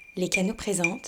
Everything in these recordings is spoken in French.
Les Canaux présentent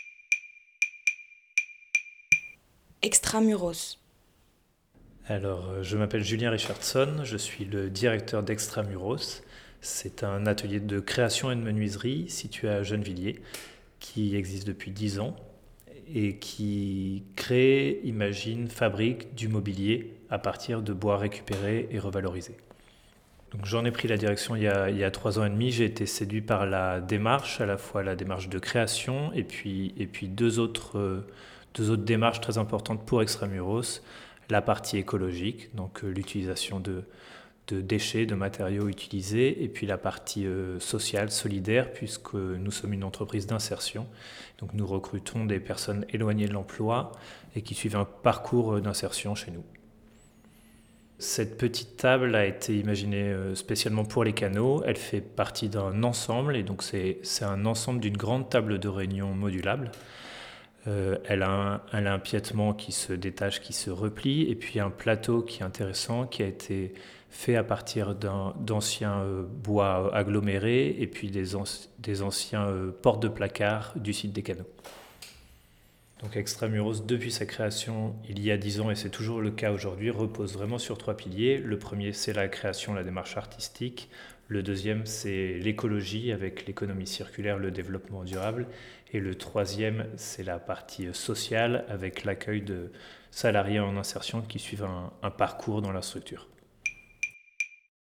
Extramuros. Alors, je m'appelle Julien Richardson, je suis le directeur d'Extramuros. C'est un atelier de création et de menuiserie situé à Gennevilliers qui existe depuis 10 ans et qui crée, imagine, fabrique du mobilier à partir de bois récupérés et revalorisés. Donc, j'en ai pris la direction il y a 3 ans et demi. J'ai été séduit par la démarche, à la fois la démarche de création et puis deux autres démarches très importantes pour Extramuros. La partie écologique, donc l'utilisation de déchets, de matériaux utilisés, et puis la partie sociale, solidaire, puisque nous sommes une entreprise d'insertion. Donc nous recrutons des personnes éloignées de l'emploi et qui suivent un parcours d'insertion chez nous. Cette petite table a été imaginée spécialement pour les canaux. Elle fait partie d'un ensemble, et donc c'est un ensemble d'une grande table de réunion modulable. Elle a un piétement qui se détache, qui se replie, et puis un plateau qui est intéressant, qui a été fait à partir d'anciens bois agglomérés, et puis des anciens portes de placard du site des canaux. Donc Extramuros, depuis sa création il y a 10 ans, et c'est toujours le cas aujourd'hui, repose vraiment sur 3 piliers. Le premier, c'est la création, la démarche artistique. Le deuxième, c'est l'écologie avec l'économie circulaire, le développement durable. Et le troisième, c'est la partie sociale avec l'accueil de salariés en insertion qui suivent un parcours dans la structure.